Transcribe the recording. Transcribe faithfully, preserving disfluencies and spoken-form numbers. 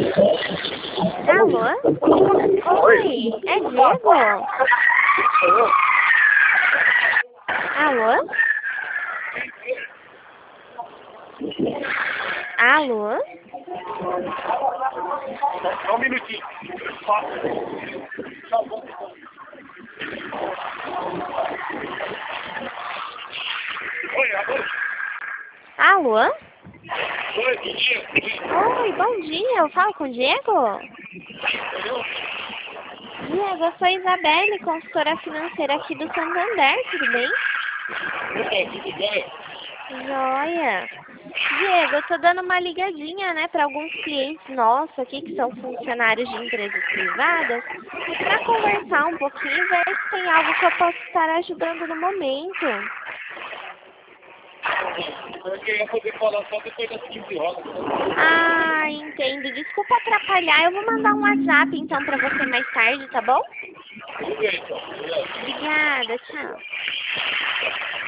Alô? Oi, é Diego? Alô? Alô? Só um minutinho. Oi, alô? Alô? Oi, Diego. Oi, bom dia, eu falo com o Diego? Diego, eu sou a Isabelle, consultora financeira aqui do Santander, tudo bem? Tudo bem? Joia! Diego, eu tô dando uma ligadinha, né, para alguns clientes nossos aqui que são funcionários de empresas privadas, para conversar um pouquinho e ver se tem algo que eu possa estar ajudando no momento. Eu queria poder falar só depois das quinze horas. Ah, entendo. Desculpa atrapalhar, eu vou mandar um WhatsApp então para você mais tarde, tá bom? Tudo bem, então. Obrigada, tchau.